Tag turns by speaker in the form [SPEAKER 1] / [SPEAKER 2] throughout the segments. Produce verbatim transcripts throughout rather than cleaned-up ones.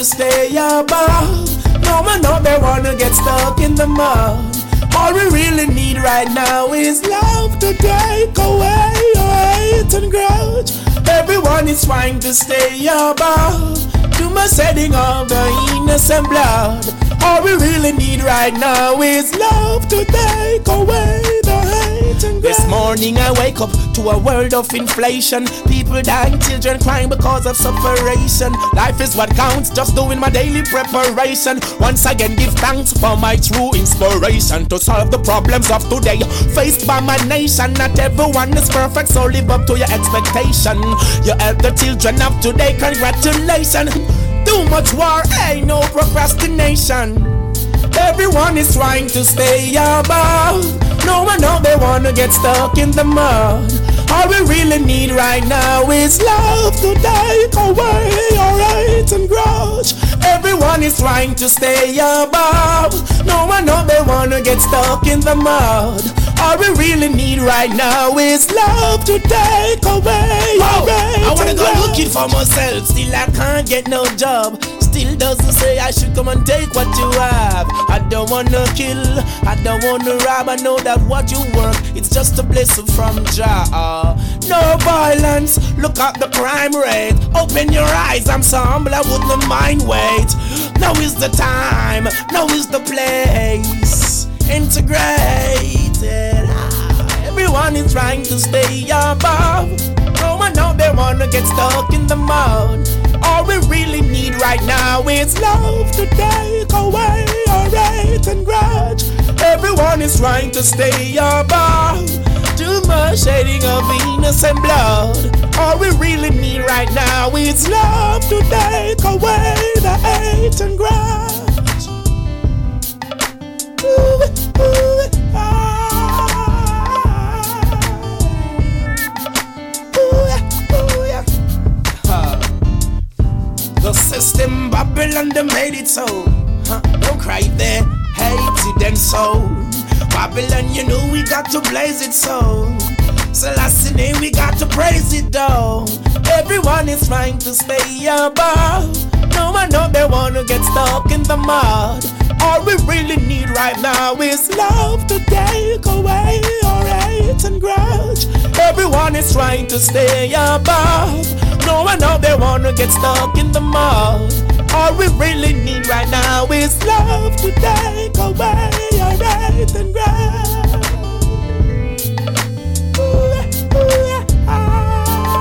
[SPEAKER 1] stay above. No man out there wanna get stuck in the mud. All we really need right now is love to take away your hate and grudge. Everyone is trying to stay above. Too much shedding of the innocent blood. All we really need right now is love to take away the hate and grudge. This morning I wake up to a world of inflation. People dying, children crying because of separation. Life is what counts, just doing my daily preparation. Once again give thanks for my true inspiration to solve the problems of today faced by my nation. Not everyone is perfect, so live up to your expectation. You help the children of today, congratulations. Too much war, ain't no procrastination. Everyone is trying to stay above. No one out there wanna get stuck in the mud. All we really need right now is love to take away your hate and grudge. Everyone is trying to stay above. No one out there wanna get stuck in the mud. All we really need right now is love to take away your hate. I wanna go looking for myself, still I can't get no job. Still doesn't say I should come and take what you have. I don't wanna kill, I don't wanna rob. I know that what you work, it's just a blessing from Jah. No violence, look at the crime rate. Open your eyes, I'm so humble, I wouldn't mind wait. Now is the time, now is the place. Integrated, everyone is trying to stay above. No one out there wanna get stuck in the mud. All we really need right now is love to take away our hate and grudge. Everyone is trying to stay above. Too much shedding of innocent blood. All we really need right now is love to take away the hate and grudge. Ooh, ooh, ah. Ooh, ooh, yeah. Huh. The system Babylon, they made it so. Huh. Don't cry there, hate it and so. Babylon, you know we got to blaze it so. So last name we got to praise it though. Everyone is trying to stay above. No one out there wanna get stuck in the mud. All we really need right now is love to take away our hate and grudge. Everyone is trying to stay above. No one out there wanna get stuck in the mud. All we really need right now is love to take away our hate and grudge. Ooh, ooh, ah.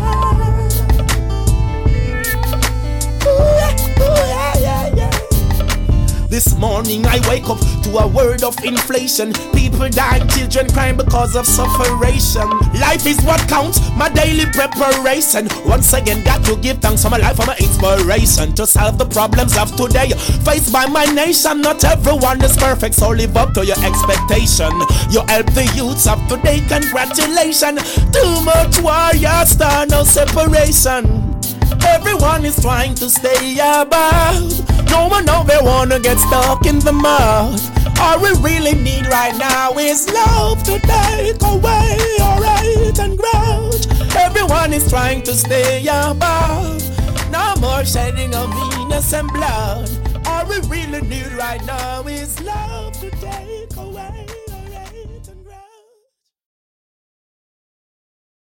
[SPEAKER 1] Ooh, ooh, yeah, yeah, yeah. This morning I wake up to a world of inflation. People dying, children crying because of separation. Life is what counts, my daily preparation. Once again got to give thanks for my life, for my inspiration to solve the problems of today faced by my nation. Not everyone is perfect, so live up to your expectation. You help the youths of today, congratulations. Too much war, you start no separation. Everyone is trying to stay above. No one out there wanna get stuck in the mud. All we really need right now is love to take away our hate and grudge. Everyone is trying to stay above. No more shedding of innocent blood. All we really need right now is love to take away